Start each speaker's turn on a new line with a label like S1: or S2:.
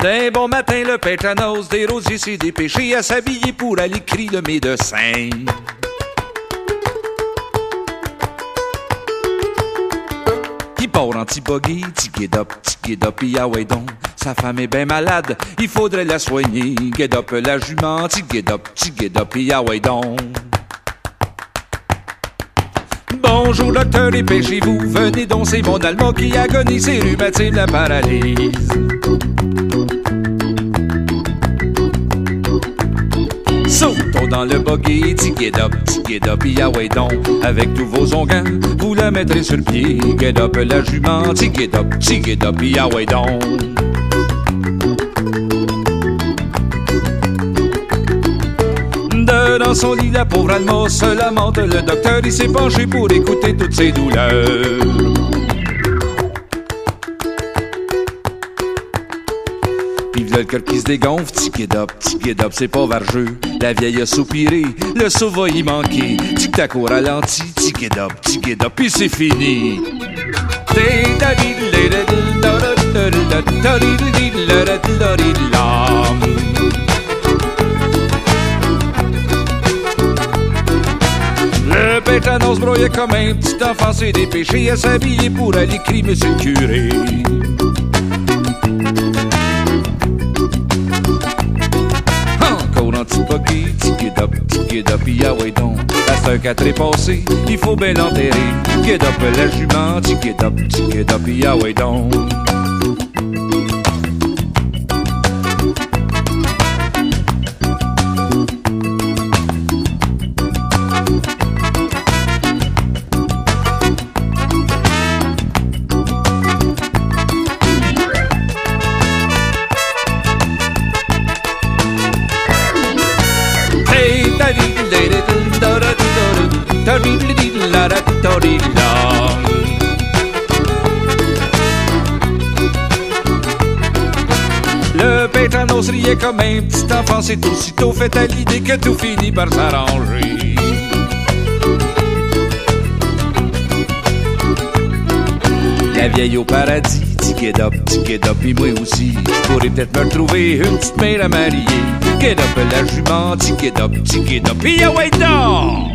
S1: D'un bon matin, le pêtre annonce des rosiers s'est dépêché à s'habiller pour aller crier le médecin. Il part en petit buggy, get up, pis ah ouais donc. Sa femme est ben malade, il faudrait la soigner. Get up la jument, get up, pis ah ouais donc. Bonjour docteur, dépêchez-vous, venez donc, c'est mon allemand qui agonise, c'est rhumatisme, la paralyse. Sautons dans le buggy, get up, pis ah ouais donc. Avec tous vos onguents, vous la mettrez sur pied. Get up la jument, get up, pis ah ouais donc. Dans son lit, la pauvre Alma se lamente. Le docteur, il s'est penché pour écouter toutes ses douleurs. Puis v'là le cœur qui se dégonfle, get up, c'est pas vargeux. La vieille a soupiré, le saut va y manquer. Tic-tac au ralenti, get up, puis c'est fini. Le pêtre annonce broyait comme un petit enfant s'est dépêché à s'habiller pour aller crier monsieur le curé. Encore un petit buggy, get up, pis ah ouais donc. La sœur 4 est passée, il faut bien l'enterrer. Get up la jument, get up, pis ah ouais donc. Le pêtre annonce riait comme un petit enfant, c'est aussitôt fait à l'idée que tout finit par s'arranger. La vieille au paradis, get up, pis moi aussi, je pourrais peut-être me retrouver une petite mère à marier. Get up la jument, get up, pis ah ouais donc!